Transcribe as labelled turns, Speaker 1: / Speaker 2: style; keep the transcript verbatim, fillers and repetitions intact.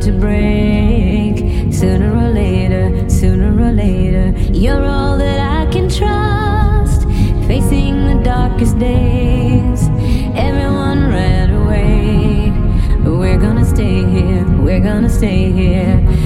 Speaker 1: to break. Sooner or later, sooner or later, you're all that I can trust. Facing the darkest days, everyone ran away. We're gonna stay here, we're gonna stay here.